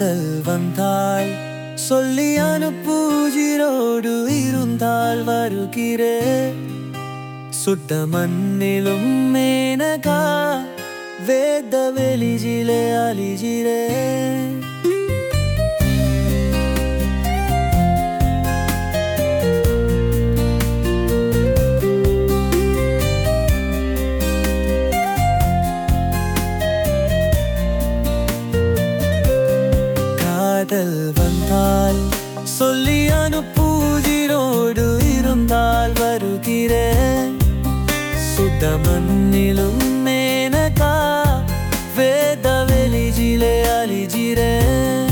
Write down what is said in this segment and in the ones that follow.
காதல் வந்தால் சொல்லி அனுப்பு உயிரோடு இருந்தால் வருகிறேன் சுட்ட மண்ணிலும் மேனகா வேத வெளிஜிலே அலிஜிரேன் காதல் வந்தால் சொல்லி அனுப்பு உயிரோடு இருந்தால் வருகிறேன் சுத்த மண்ணிலும் மேனகா வேத வெளிஜிலே அலிஜிரேன்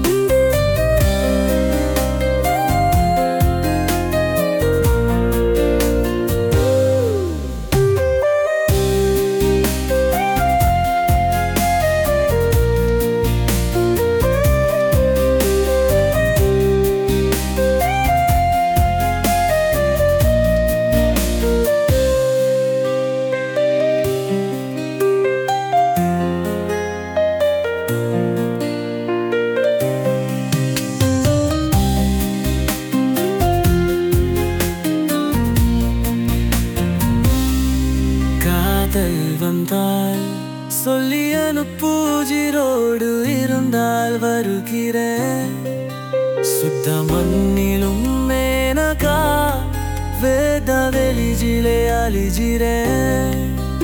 காதல் வந்தால் சொல்லி அனுப்பு உயிரோடு இருந்தால் வருகிறேன் சுத்த மண்ணிலும் மேனகா வேத வெளிஜிலே அலிஜிரேன்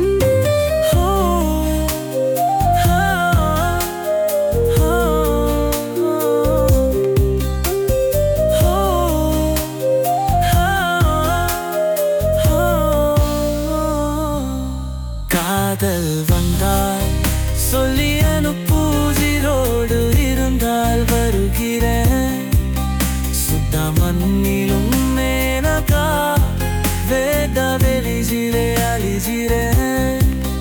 காதல் வந்தால் சொல்லி அனுப்பு உயிரோடு இருந்தால் வருகிறேன் சுத்த மண்ணிலும் மேனகா வேத வெளிஜிலே அலிஜிரேன்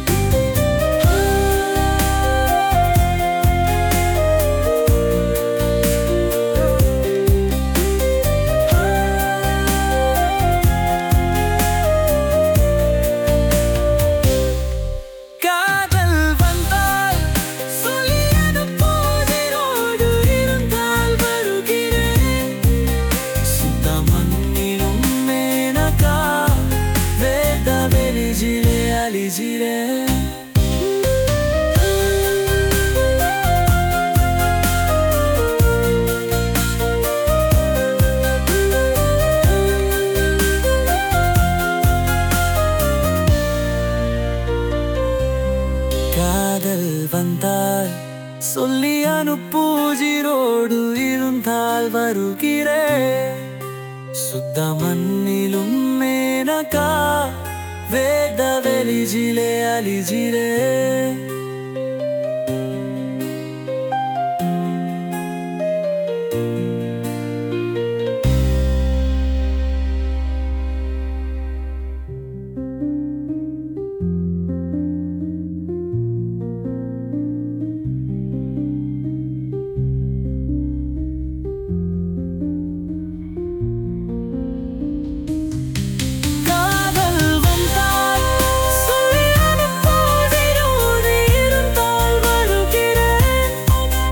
காதல் வந்தால் சொல்லி அனுப்பு உயிரோடு இருந்தால் வருகிறேன் சுத்த மண்ணிலும் மேனகா வேத வெளிஜிலே அலிஜிரேன்